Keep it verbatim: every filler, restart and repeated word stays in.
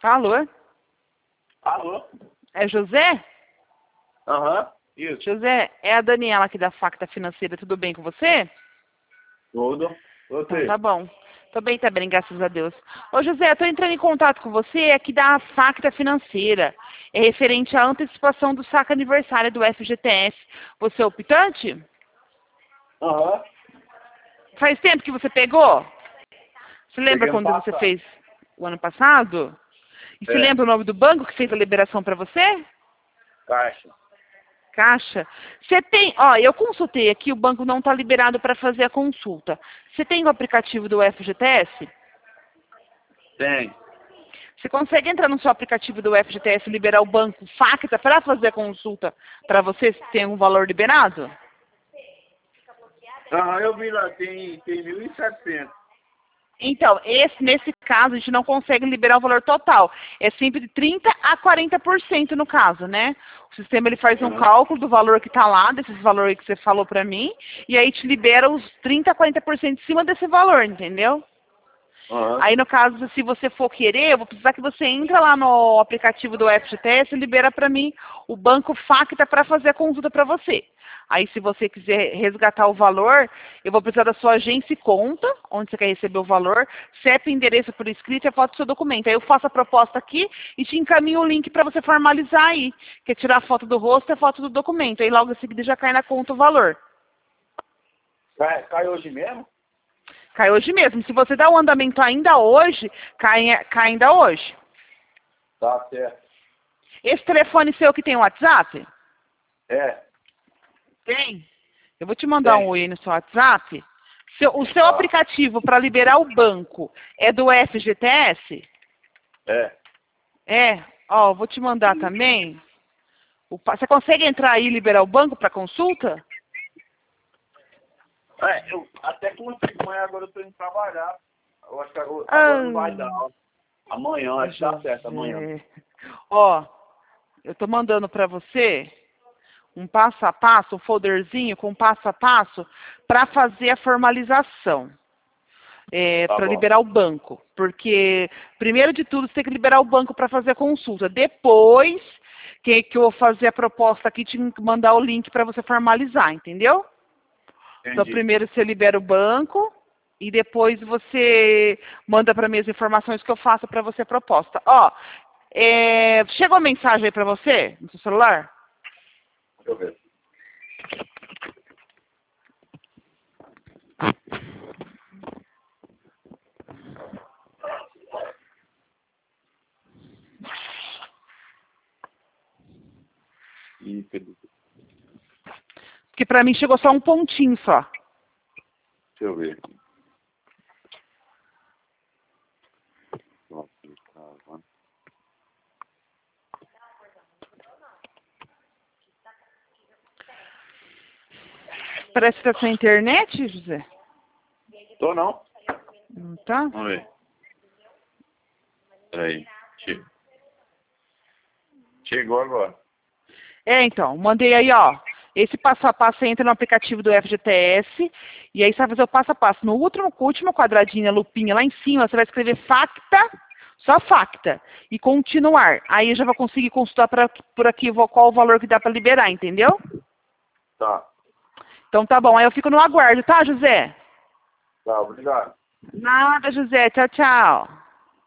Alô? Alô? É José? Aham, isso. José, é a Daniela aqui da Facta Financeira, tudo bem com você? Tudo. Então Você? tá bom. Tô bem também, graças a Deus. Ô José, eu tô entrando em contato com você aqui da Facta Financeira. É referente à antecipação do saque aniversário do F G T S. Você é optante? Aham. Faz tempo que você pegou? Você lembra Peguei ano quando você passado. fez o ano passado? E você É. lembra o nome do banco que fez a liberação para você? Caixa. Caixa. Você tem, ó, eu consultei aqui, o banco não está liberado para fazer a consulta. Você tem o aplicativo do F G T S? Tem. Você consegue entrar no seu aplicativo do F G T S e liberar o banco Facta para fazer a consulta para você se tem um valor liberado? Aham, eu vi lá, tem, tem mil e setecentos. Então, esse, nesse caso, a gente não consegue liberar o valor total. É sempre de trinta a quarenta por cento no caso, né? O sistema ele faz um Aham. cálculo do valor que está lá, desses valores que você falou para mim, e aí te libera os trinta a quarenta por cento em cima desse valor, entendeu? Aham. Aí, no caso, se você for querer, eu vou precisar que você entre lá no aplicativo do F G T S e libera para mim o banco Facta para fazer a consulta para você. Aí, se você quiser resgatar o valor, eu vou precisar da sua agência e conta, onde você quer receber o valor, C E P, endereço por escrito e a foto do seu documento. Aí eu faço a proposta aqui e te encaminho o link para você formalizar aí, que é tirar a foto do rosto e a foto do documento. Aí, logo em seguida, já cai na conta o valor. Cai, cai hoje mesmo? Cai hoje mesmo. Se você dá o andamento ainda hoje, cai, cai ainda hoje. Tá certo. Esse telefone seu que tem WhatsApp? É. Tem. Eu vou te mandar Tem. um oi no seu WhatsApp. Seu- o seu Tá. aplicativo para liberar o banco é do F G T S? É. É. Ó, eu vou te mandar também. O pa- você consegue entrar aí e liberar o banco para consulta? É, eu até consigo, mas agora eu tô indo trabalhar. Eu acho que agora, Ah, agora não vai dar. ó. Amanhã, acho que dá certo, amanhã. José. Ó, eu tô mandando para você um passo a passo, um folderzinho com passo a passo para fazer a formalização, é, Tá para bom. liberar o banco. Porque, primeiro de tudo, você tem que liberar o banco para fazer a consulta. Depois que, que eu vou fazer a proposta aqui, te mandar o link para você formalizar, entendeu? Então, Entendi. primeiro você libera o banco e depois você manda para mim as informações que eu faço para você a proposta. Ó, é, chegou a mensagem aí para você no seu celular? Deixa eu ver. Ih, cadê? Porque para mim chegou só um pontinho só. Deixa eu ver. Nossa, tá. Parece que tá sem internet, José. Tô não. Não tá? Vamos ver. Peraí. Che- Chegou agora. É, então, mandei aí, ó. Esse passo a passo você entra no aplicativo do F G T S e aí você vai fazer o passo a passo. No último, último quadradinho, a lupinha lá em cima, você vai escrever Facta, só Facta, e continuar. Aí eu já vou conseguir consultar pra, por aqui qual o valor que dá para liberar, entendeu? Tá. Então tá bom, aí eu fico no aguardo, tá, José? Tá, obrigado. Nada, José. Tchau, tchau.